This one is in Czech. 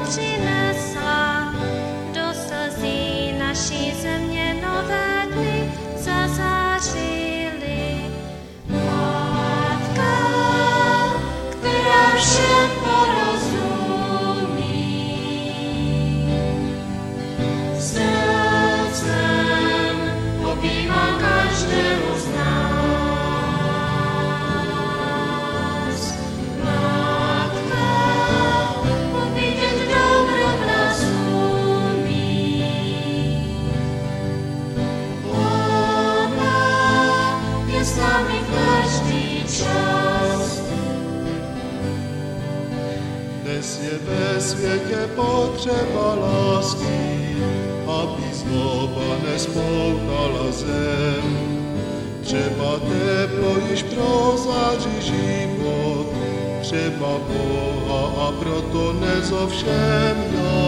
přinesla do slzí naší země nové dny zazářily. Matka, která všem porozumí, srdcem objímá každého z nás. Matka, uvidět dobro v nás umí. Ona je s námi každý čas. Dnes je ve světě potřeba lásky, aby zloba nespoutala zem. Třeba teplo již prozáří život, třeba Boha a proto nezovšem já.